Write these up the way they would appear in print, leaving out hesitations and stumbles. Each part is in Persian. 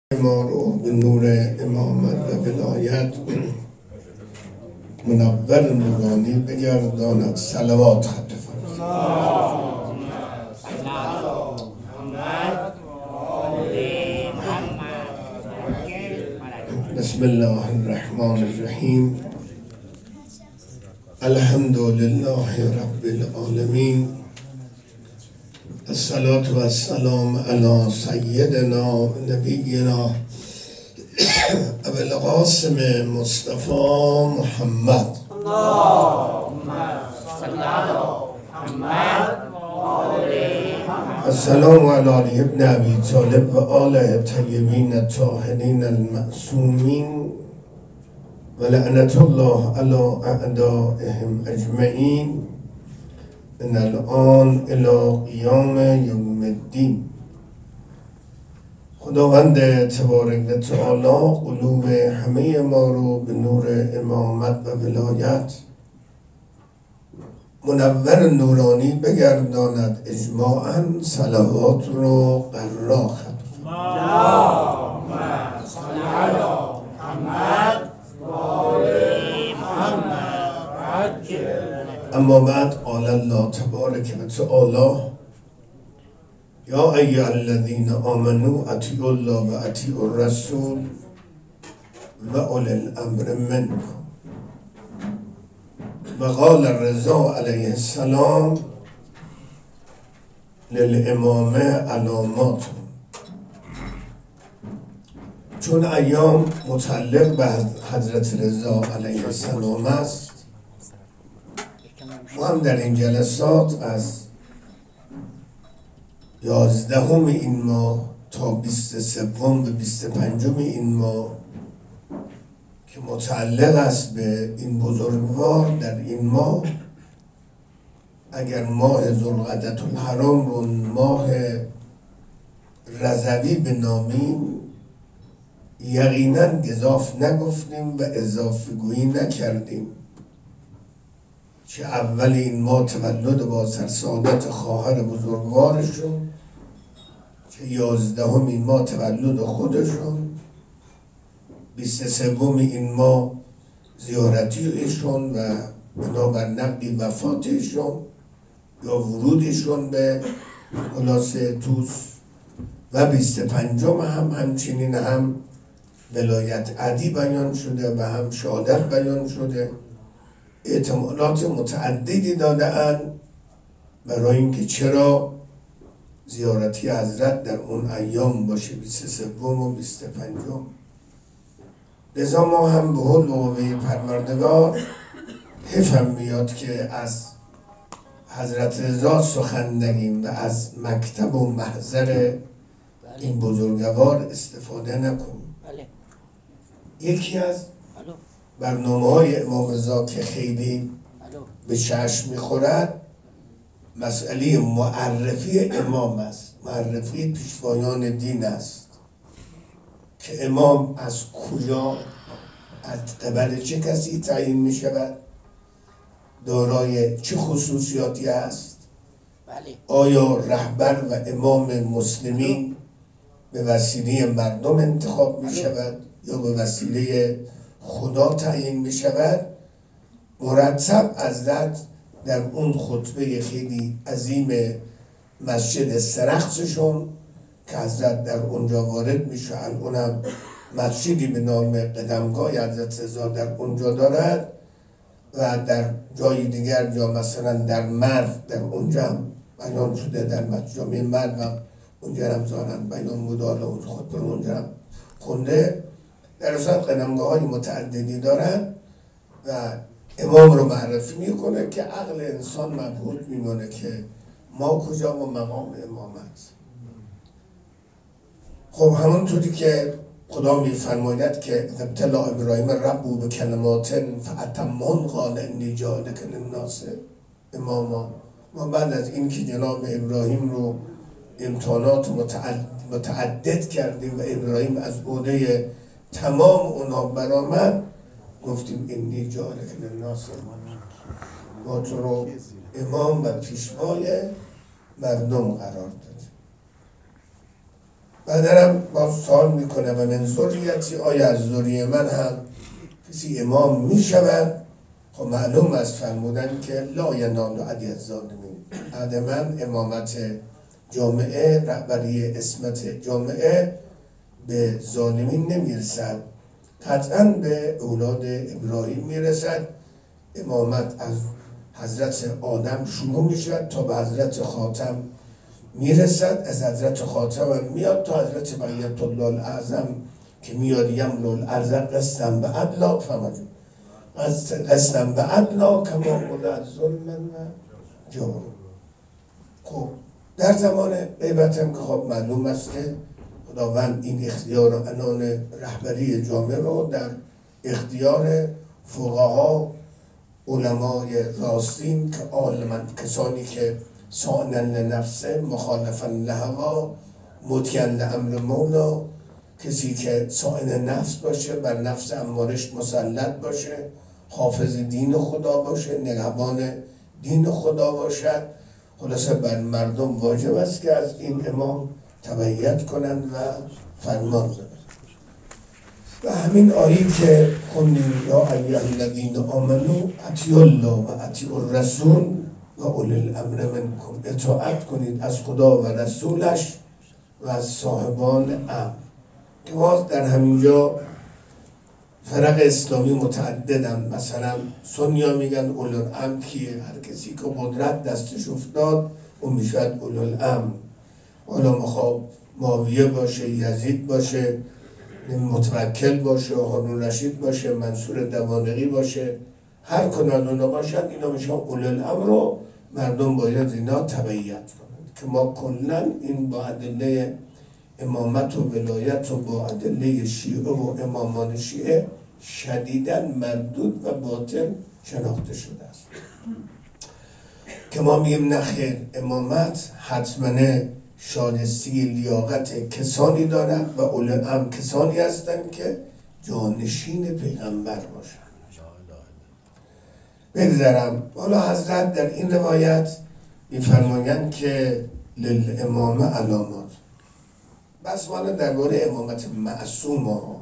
ما رو به نور امامت و ولایت منور نورانی بگرداند. صلوات خط فرمایید. بسم الله الرحمن الرحیم. الحمد لله رب العالمین. الصلاة و السلام علی سیدنا نبینا ابوالقاسم مصطفى محمد. اللهم صل على محمد السلام علی علی ابن ابی طالب و آله طیبین الطاهرین المعصومین و لعنت الله علی اعدائهم اجمعین من الان الی قیام یوم الدین. خداوند تبارک و تعالی قلوب همه ما رو به نور امامت و ولایت منور نورانی بگرداند. اجماعاً صلوات رو قرار خط. اللهم صل على محمد و آل محمد عجل. اما بعد قال الله تبارک و تعالی یا ایها الذین آمنوا اطیعوا الله و اطیعوا الرسول و اولی الامر منکم. و قال الرضا علیه السلام للامامه علامات. چون ایام متعلق به حضرت رضا علیه السلام است، ما هم در این جلسات از 11 این ماه تا 23 و 25 این ماه که متعلق است به این بزرگوار، در این ماه اگر ماه ذوالقعدة الحرام رو ماه رضوی بنامیم، یقینا گزاف نگفتیم و اضافه گویی نکردیم که اول این ماه تولد با سرسادت خواهر بزرگوارشون، که 11 این ماه تولد خودشون، 23 این ماه زیارتی ایشون و بنابر نقلی وفات ایشون یا ورودشون به خلاصه توس، و 25 هم همچنین هم ولایت عدی بیان شده و هم شهادت بیان شده. احتمالات متعددی داده‌اند برای اینکه چرا زیارتی حضرت در اون ایام باشه، 23 و 25. لذا ما هم به حول و قوه پروردگار حیفم میاد که از حضرت رضا سخن نگیم و از مکتب و محضر این بزرگوار استفاده نکنیم. یکی از برنامه‌های امام رضا که خیلی به چشم می‌خورد مسئله معرفی امام است، معرفی پیشوایان دین است که امام از کجا، از قبل چه کسی تعیین می‌شود، دارای چه خصوصیاتی است، آیا رهبر و امام مسلمین به وسیله مردم انتخاب می‌شود یا به وسیله خدا تعیین می‌شود. مرتب حضرت در اون خطبه خیلی عظیم مسجد سرخسشون که حضرت در اونجا وارد میشه، اونم مسجدی به نام قدمگاه حضرت رضا در اونجا دارد و در جای دیگر یا مثلا در مرو در اونجا هم بیان شده، در جامعه مرو هم اونجا هم زارن بیان مدال اون خطبه اونجا هم خونده. در اصلا قدمگاه های متعددی دارن و امام رو معرفی میکنه که عقل انسان مبهوت میمونه که ما کجا و مقام امامت. خب همونطوری که خدا میفرماید که ابتلا ابراهیم ربو به کلمات فاتمهن قال انی جاعلک للناس اماما. ما بعد از این که جناب ابراهیم رو امتحانات متعدد کردیم و ابراهیم از عهده تمام اونا برآمد، گفتیم انی جاعلک للناس اماما، ما تو رو امام و پیشوای مردم قرار دادیم. بعدم با سوال میکنه و من ذریتی، آیا از ذریه من هم کسی امام میشود؟ خب معلوم است فرمودن که لا ینال علی الظالمین، بعد من امامت جامعه، رهبری اسمت جامعه به ظالمین نمیرسد، قطعا به اولاد ابراهیم میرسد. امامت از حضرت آدم شروع میشد تا به حضرت خاتم میرسد، از حضرت خاتم میاد تا حضرت بقیت الله الاعظم که میاد یملو الارض قسطا به عدلا، فهمید از قسطا به عدلا کما مولد ظلم و جور. خب در زمان غیبت هم که خب معلوم است که خداوند این اختیار و عنان رهبری جامعه رو در اختیار فقها، علمای راستین که عالمن، کسانی که سانن لنفسه مخالفا لهوا مطیعا لامر مولا، کسی که سائن نفس باشه، بر نفس امارش مسلط باشه، حافظ دین خدا باشه، نگهبان دین خدا باشد. خلاصه بر مردم واجب است که از این امام تبعیت کنند و فرمان بدند. و همین آیه که خوندیم یا ایها الذین آمنوا اطیعوا الله و اطیعوا الرسول و اولی الامر منکم، اطاعت کنید از خدا و رسولش و از صاحبان امر. که باز در همینجا فرق اسلامی متعددن، مثلا سنیا میگن اولو الامر کیه؟ هر کسی که قدرت دستش افتاد اون میشود اولو الامر. حالا مخواب معاویه باشه، یزید باشه، متوکل باشه، هارون رشید باشه، منصور دوانقی باشه، هر کدام اونا باشن، اینا میشن اولو الامر رو مردم باید اینا تبعیت کنند. که ما کلا این با ادله امامت و ولایت و با ادله شیعه و امامان شیعه شدیداً مردود و باطل شناخته شده است. که ما میگیم نخیر، امامت حتما شایسته لیاقت کسانی دارد و اولو الامر کسانی هستند که جانشین پیغمبر باشند. بگذرم، حالا حضرت در این روایت میفرمایند که للامام علامات، بس والا درباره امامت معصوم ها،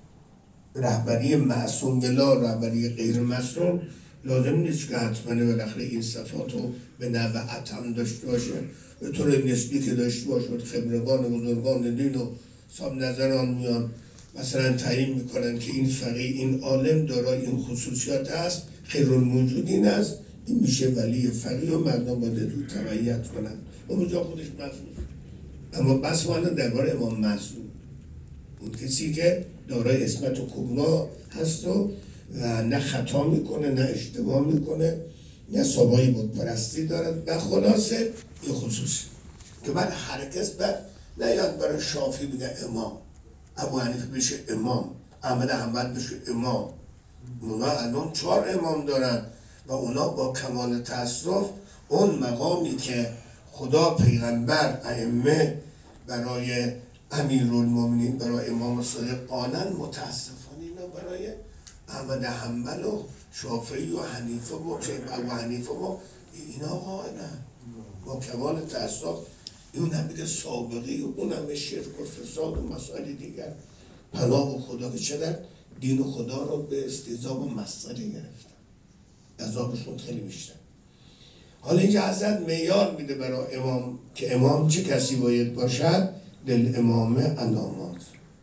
رهبری معصوم بلا رهبری غیر معصوم لازم نیست که حتما بالاخره این صفات رو به نوعت هم داشته باشه، به طور نسبی که داشته باشه. خبرگان بزرگان دین و صاحب نظران میان مثلا تعیین میکنن که این فقیه، این عالم دارای این خصوصیات است، خیرالموجودین است، این میشه ولی فقیه و مردم باید رو تبعیت کنن. اون جا خودش مفهوم. اما بس والا درباره امام معصوم، اون کسی که دارای اسمت و کبرا هست و نه خطا میکنه، نه اشتباه میکنه، نه سابقه بتپرستی دارد و خلاصه این خصوصی که بعد هرگز بعد نیاد برای شافعی بگه امام، ابو حنیفه بشه امام، احمد حنبل بشه امام. اونا الان 4 امام دارن و اونا با کمال تأسف اون مقامی که خدا، پیغمبر، ائمه برای امیرالمومنین، برای امام صادق قانن، متاسفانه اینا برای احمد حنبل و شافعی و حنیفه و ابو حنیفه و اینا قانن با کمال تأسف. اون هم بگه سابقی و اون هم شرک و فساد و مسائل دیگر، پناه و خدا که چقدر دین و خدا رو به استهزاء و مسخره گرفتن، عذابشون خیلی بیشتر. حالا اینجا حضرت معیار میده برای امام که امام چه کسی باید باشد؟ للامام علامات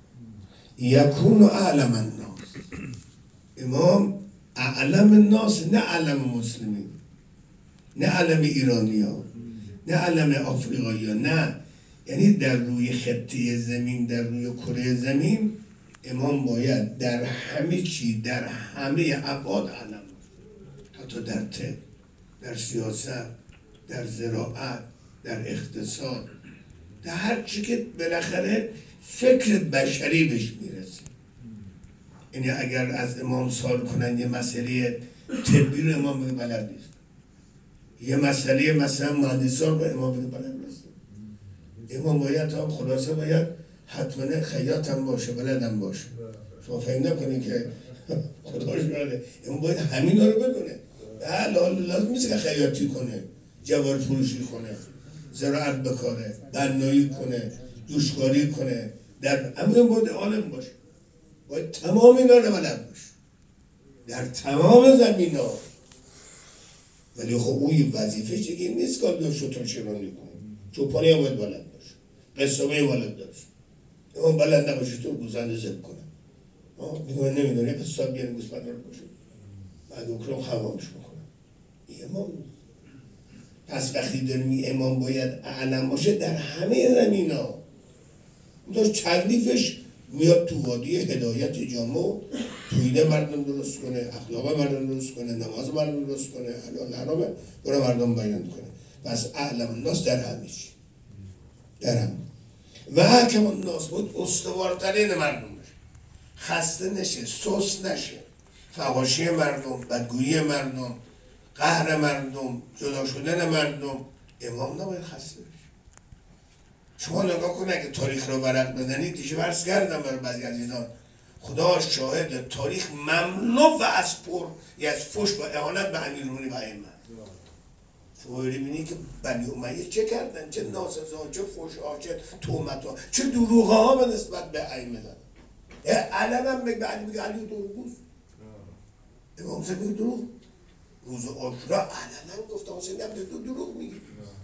یکون اعلم الناس، امام اعلم الناس، نه اعلم مسلمین، نه اعلم ایرانی ها، نه اعلم آفریقایی ها، نه، یعنی در روی خطه زمین، در روی کره زمین امام باید در همه چی، در همه ابعاد علم، حتی در طب، در سیاست، در زراعت، در اقتصاد، در هر چی که بالاخره فکر بشری بهش میرسه. یعنی اگر از امام سوال کنن یه مسئله طبی رو امام بگه بلد نیست، یه مسئله مثلا مهندسان رو امام بگه بلد نیست. امام باید هم خلاصه باید حتما خیاط هم باشه، بلد هم باشه. شما فهم نکنید که خداش بلده، امام باید همین رو بدونه. لازم نیست که خیاطی کنه، جوار فروشی کنه، زراعت بکاره، بنایی کنه، جوشکاری کنه، در همه باید عالم باشه، باید تمام اینا رو بلد باشه در تمام زمین ها. ولی خب اون یه وظیفه چیگه نیست که بیا شطور چرانی کنه، چوپانی هم باید بلد باشه، قصابه بلد باشه. اون بلد نباشه تو گوزنده زب کنه، میگه نمیدونه قصاب بیاره گوزنده رو باشه، بعد اون خمامش بکنه. امام پس وقتی داریم امام باید اعلم باشه در همه زمین ها. داشت تکلیفش میاد تو وادی هدایت جامع، توحید مردم درست کنه، اخلاق مردم درست کنه، نماز مردم درست کنه، حلال حرام برای مردم بیان کنه. پس اعلم الناس در همه چی، در همه و حکم الناس بود استوارترین مردم باشه، خسته نشه، سست نشه، فحاشی مردم، بدگویی مردم، قهر مردم، جدا شدن مردم. امام نباید خسته بشه. شما نگاه کنه که تاریخ رو ورق بزنید، دیگه ورس کردم برای بعضی عزیزان، خدا شاهد تاریخ مملو و از پر از فحش و اهانت به امیرالمومنین و ائمه. شما ببینید که بنی امیه چه کردن، چه ناسزا، چه فحش‌ها، چه تهمت‌ها، چه دروغ‌ها به نسبت به ائمه دادن. علنا به علی میگه علی دروغگوست، امام حسین میگه دروغ. روز عاشورا علنا گفت حسین هم دروغ میگه.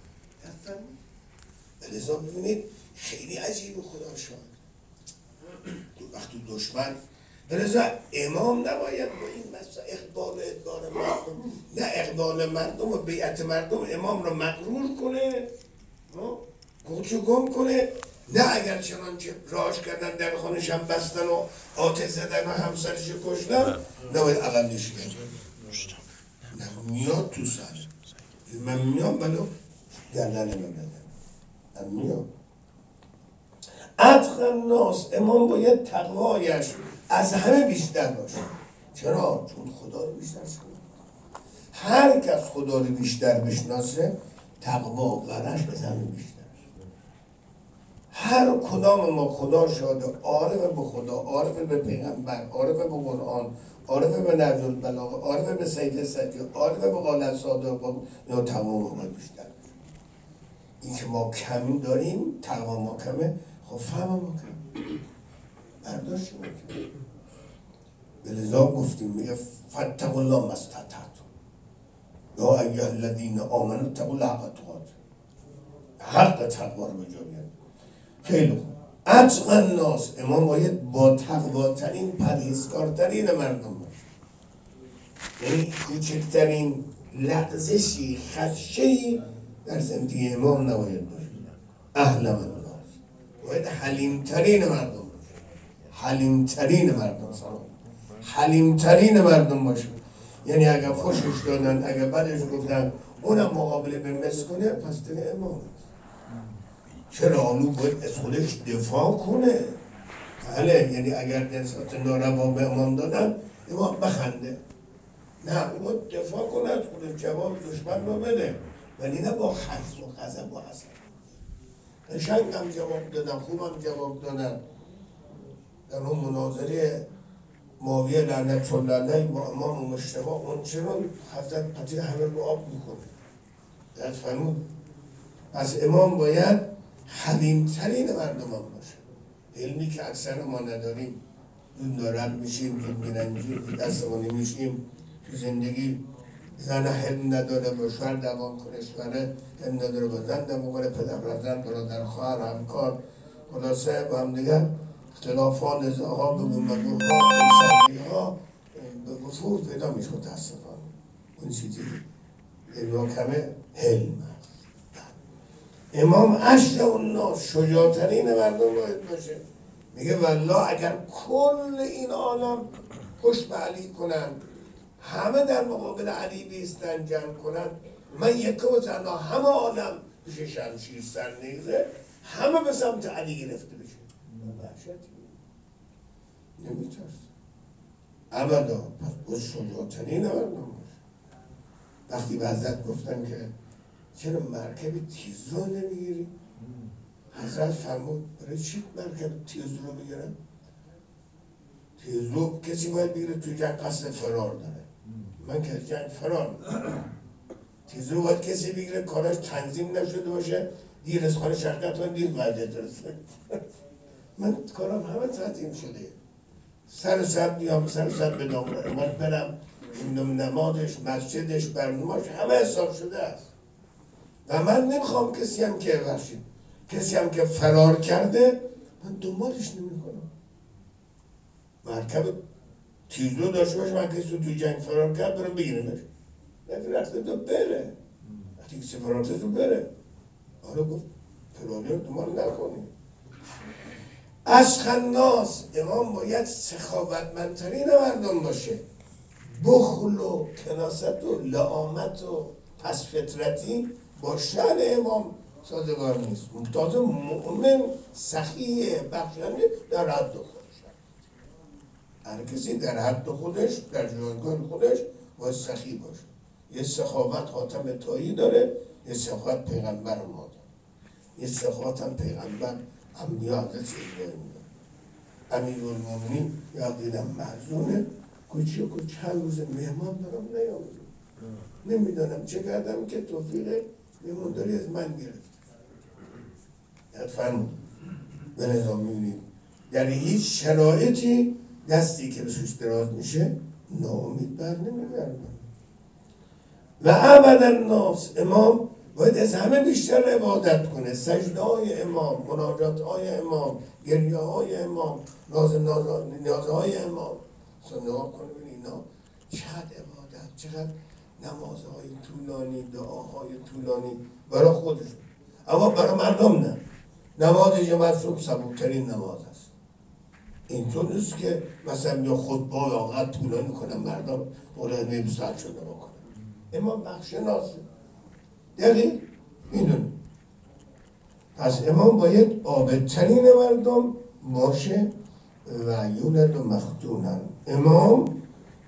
لذا ببینید خیلی عجیب خدا شاهد. وقتی دشمن لذا امام نباید با این مثلا اقبال و ادبار مردم، نه اقبال مردم و بیعت مردم امام رو مغرور کنه، خودشو گم کنه. نه اگر چنانچه راش کردن در خانش هم بستن و آتش زدن و همسرش کشتن نباید عقب نشینی. نه میاد تو سر من میام بلو گردن من بدن میاد. اتقی الناس امام باید تقوایش از همه بیشتر باشه. چرا؟ چون خدا رو بیشتر شناخت. هر کس خدا رو بیشتر بشناسه تقوا و ورش از همه بیشتر. هر کدام ما خدا شاده عارف به خدا، عارف به پیغمبر، عارف به قرآن، عارف به نهج البلاغه، عارف به سید صدی، عارف به قال صادق، یا تمام ما بیشتر. این که ما کمی داریم، تقوا ما کمه، خب فهم ما کمه، برداشت ما کمه. بلذا گفتیم میگه فاتقوا الله ما استطعتم یا ایها الذین آمنوا اتقوا الله حق تقاته، حق تقوا رو به جا بیارید. خیلی خوب. اتقی الناس امام باید با تقواترین پرهیزکارترین مردم باشه، یعنی کوچکترین لغزشی خدشه‌ای در زندگی امام نباید باشه. احلم الناس باید حلیمترین مردم باشه، حلیمترین مردم سلام، حلیمترین مردم باشه. یعنی اگر خوشش دادن، اگر بدش گفتن، اونم مقابله به مثل کنه، پس دیگه امام. چرا؟ اونو باید از خودش دفاع کنه. بله، یعنی اگر نسبت ناروا به امام دادن، امام بخنده. نه، اون باید دفاع کنه از خودش، جواب دشمن رو بده، ولی نه با خشم و غضب و حسد. قشنگ هم جواب دادن، خوب هم جواب دادن. در اون مناظره معاویه لعنت الله علیه با امام مجتبی، اون چنان حضرت قطعی همه رو آب میکنه. در فرمود پس امام باید حلیمترین مردم هم باشه. علمی که اکثر ما نداریم، دون دارد میشیم، دون میرنجیم، دستمانی میشیم تو زندگی. زن حلم نداره با شوهر دوام کنه، شوهر حلم نداره با زن دوام کنه، پدر برادر، برادر خواهر، همکار، خلاصه با هم دیگر اختلاف‌ها، نزاع‌ها، بگومگوها، انسانی‌ها به وفور پیدا میشه. متاسفانه اون چیزی علم کمه حلم هست. امام اشجع الناس شجاع‌ترین مردم باید باشه. میگه والله اگر کل این عالم پشت به علی کنن، همه در مقابل علی بیستن، جمع کنن، من یک و تنها همه عالم بشه شمشیر سر نیزه، همه به سمت علی گرفته بشه، وحشتی نمیترس ابدا. پس باید شجاع‌ترین مردم باشه. وقتی به حضرت گفتن که چرا مرکب تیز رو نمیگیری؟ حضرت فرمود برای چی مرکب تیز رو بگیرن؟ تیز رو کسی باید بگیره تو جنگ قصد فرار داره، من که جنگ فرار میکنم. تیز رو باید کسی بگیره کاراش تنظیم نشده باشه، دیر از خانه شرکت کنم دیر وعده درسته. من کارم همه تعطیل شده. سر ساعت بیام، سر ساعت به دامن امام برم، نمازش، مسجدش، برنامه‌اش همه حساب شده است. و من نمیخوام کسی هم که کسی هم که فرار کرده من دنبالش نمیکنم. مرکب تیزو داشته باشه، من کسی رو توی جنگ فرار کرد برم بگیرمش. وقتی رفته تو بره، وقتی کسی فرار کرده تو بره. آره گفت فراری رو دنبال نکنی. اشقی الناس، امام باید سخاوتمندترین مردم باشه. بخل و کناست و لعامت و پس فطرتی با شأن امام سازگار نیست. تازه مؤمن سخیه بخشنده در حد خودش. هر کسی در حد خودش، در جایگاه خودش باید سخی باشه. یه سخاوت حاتم طایی داره، یه سخاوت پیغمبر ما داره، یه سخاوت هم پیغمبر انبیا حضرت ابراهیم داره. امیرالمومنین یا دیدم محزونه کوچیک و چند روز مهمان برام نیامده. نمیدانم چه کردم که توفیق مهمانداری از من گرفت. فرمود به نظام میبینید در هیچ شرایطی دستی که بهش دراز میشه ناامید بر نمیگردن. و ابدا الناس، امام باید از همه بیشتر عبادت کنه. سجده های امام، مناجات های امام، گریه های امام، نیازهای امام نگاه کنه ببین اینا چقدر عبادت، چقدر نمازهای طولانی، دعاهای طولانی برای خودشون. اما برای مردم نه. نماز جماعت صبح سبکترین نماز است. اینطور نیست که مثلا یا خطبه یا طولانی کنن مردم اولاد 2 ساعت شده بکنن. امام بخشناسه دقیق میدونه. پس امام باید عابدترین مردم باشه. و یولد و مختونن، امام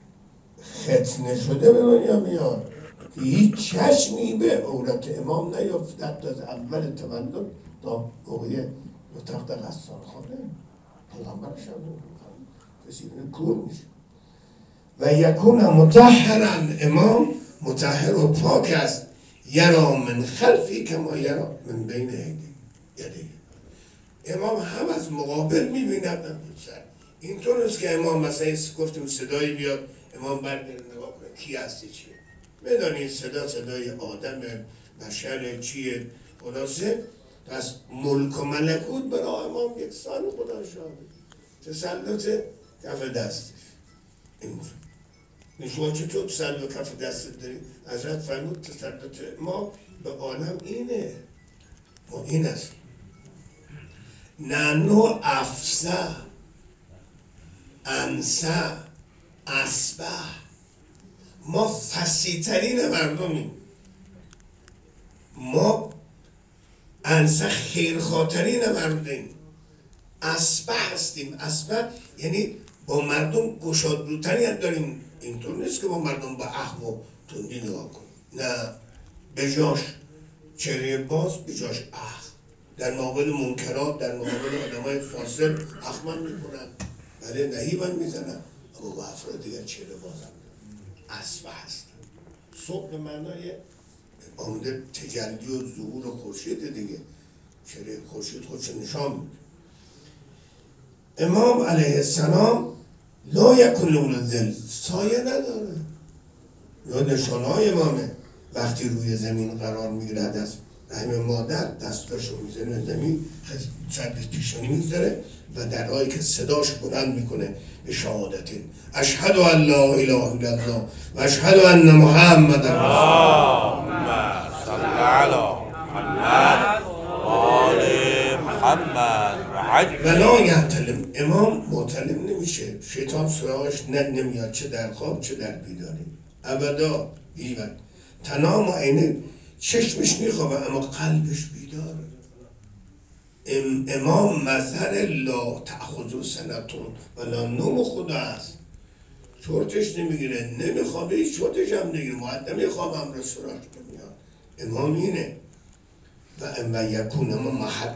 ختنه شده به دنیا میاد که هیچ چشمی به عورت امام نیفتد از اول تولد تا موقع تخت غسان خانه پیغمبرش هم کسی کور میشه. و یکون مطهرن، امام مطهر و پاک است. یرا من خلفی که ما یرا من بین یدی. امام هم از مقابل میبیند هم سر. اینطور است که امام مثلا گفتیم صدایی بیاد امام برگرد نگاه کنه کی هستی چیه. بدانید صدای آدم بشر چیه خلاصه. پس ملک و ملکوت برای امام یکسان خدا شاهده. تسلط کف دستش اینطور. شما چطور تسلط کف دستت داری؟ حضرت فرمود تسلط ما به عالم اینه. ما این است. ننو افسه انسه اسبه، ما فسیح‌ترین مردمیم. ما انسه خیرخواه‌ترین مردمیم. اسبه هستیم. اسبه یعنی با مردم گشادروتری داریم. اینطور نیست که با مردم با اخم و تندی نگاه کنیم. نه، به جاش چهره باز، به جاش اخم. در مقابل منکرات، در مقابل آدمای فاسد اخمن میکنن، بله نهیبن میزنن، اما با افراد دیگر چهره بازن. اسبه هست. صبح به معنای آمده تجلی و ظهور خورشید دیگه. چهره خورشید خودش نشان میده. امام علیه السلام لا یکن له ظل، سایه نداره. یا نشانهای امامه وقتی روی زمین قرار میگیرد از رحم مادر دستاشو میزنه زمین، سرد پیشانی میذاره و در حالی که صداش بلند میکنه به شهادت اشهد ان لا اله الا الله و اشهد ان محمد رسول الله. صل علی محمد و آل محمد ولا یحتلم. امام معتلم نمیشه، شیطان سراغش نمیاد، چه در خواب چه در بیداری. ابدا هیچ تنام و عینه، چشمش میخوابه اما قلبش بیداره. امام مظهر لا تأخذ سنتون ولا نوم خدا است. چرتش نمیگیره، نمیخوابه، هیچ چرتش هم نمیگیره، مقدمه خواب هم را سراغش نمیاد. امام اینه. و یکون اما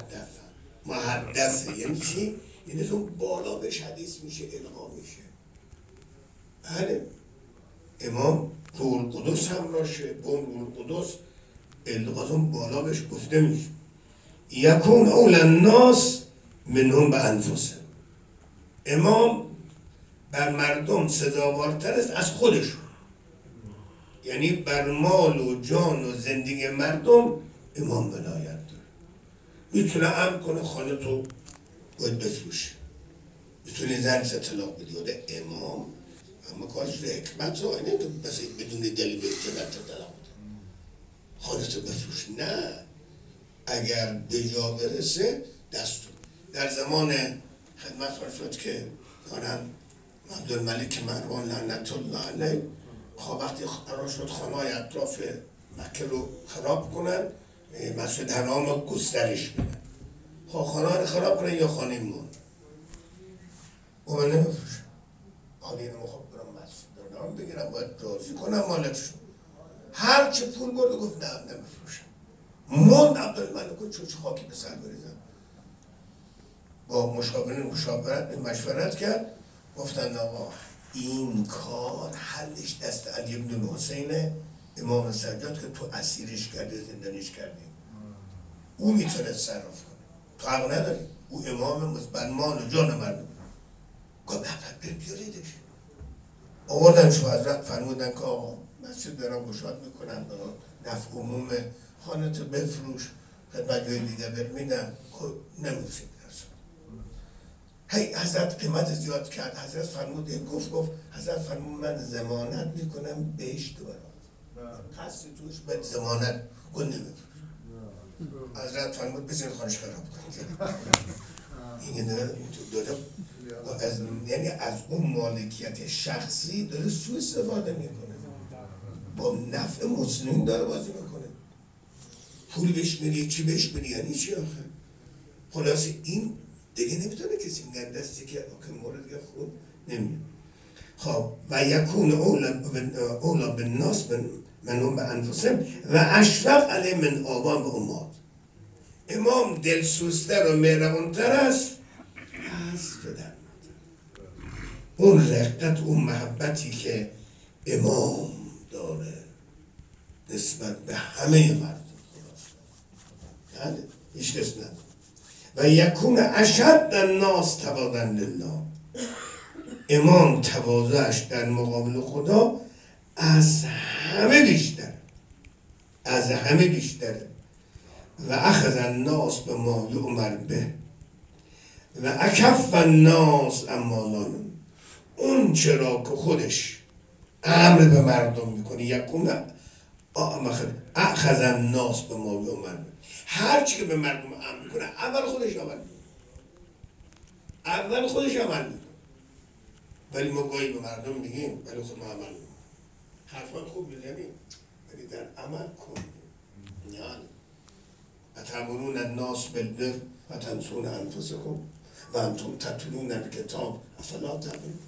محدثه یعنی چی؟ یعنی اون بالا بهش حدیث میشه، القا میشه. بله امام روح القدس هم راشه، با روح القدس القا بالا بهش گفته میشه. یکون اول الناس منهم به انفسهم. امام بر مردم سزاوارتر است از خودشون، یعنی بر مال و جان و زندگی مردم امام ولایت داره. میتونه امر کنه خانه تو باید بفروشه، میتونه زن طلاق بدی. امام اما کارش به حکمت رو اینه که بس بدون دلیل به طلاق بده خانه تو بفروش. نه، اگر به جا برسه دستور. در زمان خدمت فرشد که دارن عبدالملک مروان لعنت الله علیه وقتی قرار شد خانه‌های اطراف مکه رو خراب کنن، مسجد حرام رو گسترش بدن. خانه رو خراب کنن یا خانه مون و من نمیفروشم. خانه اینو خب برم مسجد دارم بگیرم، باید راضی کنم مالکشون. هر چه پول برده گفت نه نمیفروشم. موند عبدالملک رو چوچ خاکی به سر بریزم. با مشورت کرد، گفتن آقا این کار حلش دست علی بن حسین امام سجاد که تو اسیرش کرده زندانیش کردی، او میتونه تصرف کنه، تو حق نداری. او امام مسلمان و جان مردم. گفت بریم بیاریدش. آوردن شو حضرت فرمودن که آقا مسجد دارم گشاد میکنن نفع عموم، خانه تو بفروش خدمت جای دیگه برمیدن. نمیفروشید. هی حضرت قیمت زیاد کرد. حضرت فرمود گفت حضرت فرمود من ضمانت میکنم بهشت برات، قصد توش به ضمانت گل نمیفروش. حضرت فرمود بزن خانش خراب کنید. این داره یعنی از اون مالکیت شخصی داره سوء استفاده میکنه، با نفع مسلمین داره بازی میکنه. پول بهش میری، چی بهش میری، یعنی چی آخه؟ خلاص این دیگه نمیتونه کسی میگن دستی که مورد یا خود نمیاد. خب و یکون اولا بالناس منهم به انفسهم و اشفق علی من آبان و امات. امام دلسوزتر و مهربانتر است از پدر. اون رقت، اون محبتی که امام داره نسبت به همه مردم، یعنی هیچ کس نداره. و یکون اشد الناس تواضعا لله. امام تواضعش در مقابل خدا از همه بیشتره. و اخذ الناس به ما یؤمر به و اکف الناس اما لا یؤمر. اون چرا که خودش امر به مردم میکنه، یکون اخذ الناس به ما یؤمر به، هر چی که به مردم امر میکنه اول خودش عمل میکنه. ولی ما گاهی به مردم میگیم ولی خود ما عمل میکنیم. حرفا خوب میزنیم ولی در عمل کن. یعنی اتأمرون الناس بالبر و تنسون انفسکم و انتم تتلون الکتاب افلا تعقلون.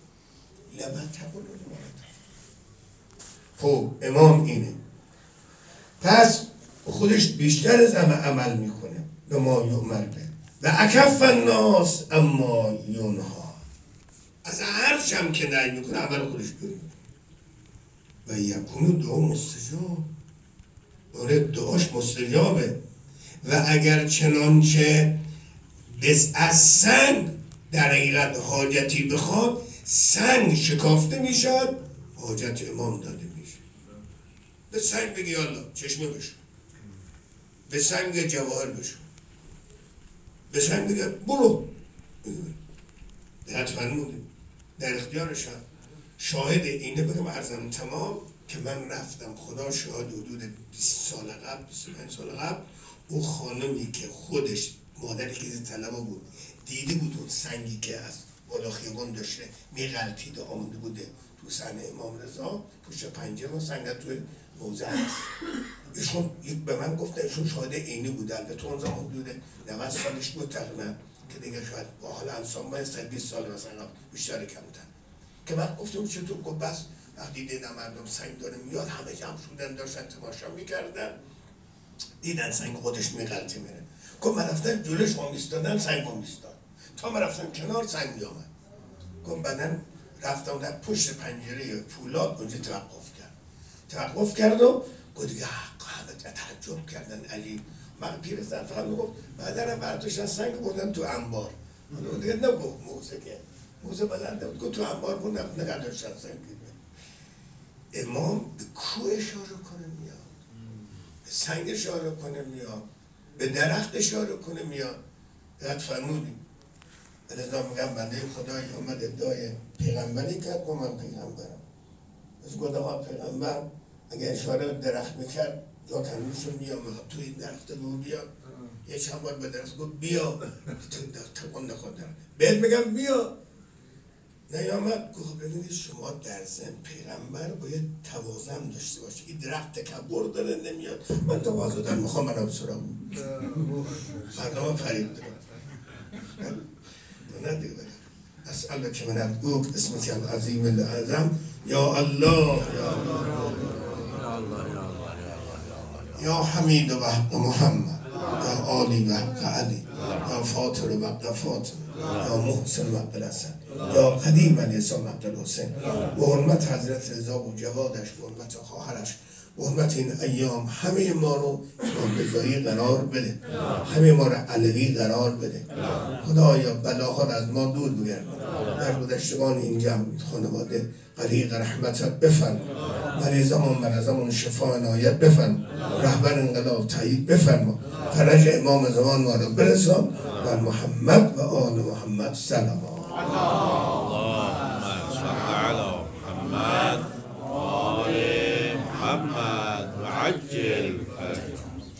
خب امام اینه. پس خودش بیشتر از همه عمل میکنه به ما یؤمر به و اکف الناس اما ینها. از هر چم که نهی میکنه عمل خودش بریم. و یکون دعا مستجاب. دعاش مستجابه. و اگر چنانچه از سنگ در حقیقت حاجتی بخواد، سنگ شکافته میشد، حاجت امام داده میشه. به سنگ بگی الله چشمه بشو، به سنگ جواهر بشو، به سنگ بگی برو. در فرمودیم در اختیارشم شاهد اینه بگم ارزم تمام که من رفتم، خدا شاهد، حدود 20 سال قبل 25 سال قبل اون خانمی که خودش مادری که طلبه بود دیده بود اون سنگی که از بالا خیابان داشته میغلطید آمده بوده تو صحنه امام رضا پشت پنجره و سنگ توی موزه هست. ایشون به من گفته ایشون شاهد عینی بوده. البته اون زمان حدود 90 سالش بود تقریبا که دیگه شاید با حال انسان باید 20 سال مثلا بیشتر کمتر. که بعد گفتم چطور؟ گفت بس وقتی دیدم مردم سنگ داره میاد همه جمع شدن داشتن تماشا میکردن، دیدن سنگ خودش میغلطه میره. گفت من رفتم جلوش ما میستادم سنگ ما میستاد، تا من رفتم کنار سنگ میامد. گفت بعدن رفتم در پشت پنجره فولاد اونجا توقف کرد و گفت دیگه همه تعجب کردن علی پیرزن فقط میگفت بعدنم برداشتن سنگ بردن تو انبار. اون دیگه نگفت موزه که موزه بلنده بود، گفت تو انبار بردن نگه داشتن سنگ. امام به کوه اشاره کنه میاد، به سنگ اشاره کنه میاد، به درخت اشاره کنه میاد. یاد فرمودیم لذا میگم بنده خدای اومد ادعای پیغمبری کرد و من پیغمبرم. از گفت آقا پیغمبر اگه اشاره به درخت میکرد یا کنیشو میام توی این درخت دور بیاد، یه چند بار به درخت گفت بیا، تکون نخوردم بهت میگم بیا، نیامد. گفت ببینید شما در زن پیغمبر باید تواضع داشته باشه، این درخت تکبر داره نمیاد، من تواضع دارم میخوام منم سرم مردم فرید دارم نه دیگه. اسألک من ادعوک اسمک العظیم الاعظم یا الله یا حمید و حق محمد یا عالی و حق علی یا فاطر و حق فاطمه یا محسن و حق الحسن یا قدیم علیه السلام و حق الحسین. به حرمت حضرت رضا و جوادش، به حرمت خواهرش، به حرمت این ایام همه ما رو امام رضایی قرار بده، همه ما رو علوی قرار بده. خدایا بلاها رو از ما دور بگردان، در گذشتگان این جمع خانواده غریق رحمتت بفرما، مریضمون مرضمون شفا عنایت بفرما، رهبر انقلاب تایید بفرما، فرج امام زمان ما رو برسان. و محمد و آل محمد سلام.